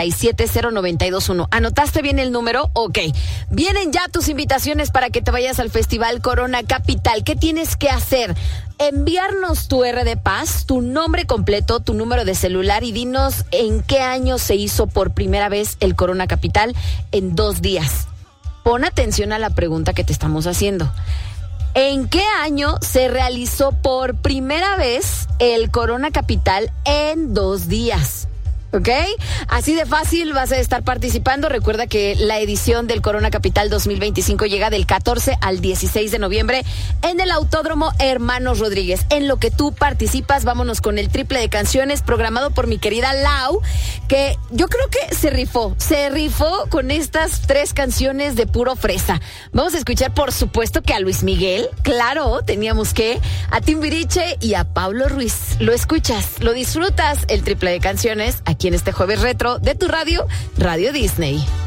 517-092-1. ¿Anotaste bien el número? Ok. Vienen ya tus invitaciones para que te vayas al Festival Corona Capital. ¿Qué tienes que hacer? Enviarnos tu RD Paz, tu nombre completo, tu número de celular y dinos en qué año se hizo por primera vez el Corona Capital en 2 días. Pon atención a la pregunta que te estamos haciendo. ¿En qué año se realizó por primera vez el Corona Capital en 2 días? ¿Ok? Así de fácil vas a estar participando. Recuerda que la edición del Corona Capital 2025 llega del 14 al 16 de noviembre en el Autódromo Hermanos Rodríguez. En lo que tú participas, vámonos con el triple de canciones programado por mi querida Lau, que yo creo que se rifó con estas 3 canciones de puro fresa. Vamos a escuchar, por supuesto, que a Luis Miguel, claro, teníamos que, a Timbiriche y a Pablo Ruiz. Lo escuchas, lo disfrutas, el triple de canciones, aquí en este jueves retro de tu radio, Radio Disney.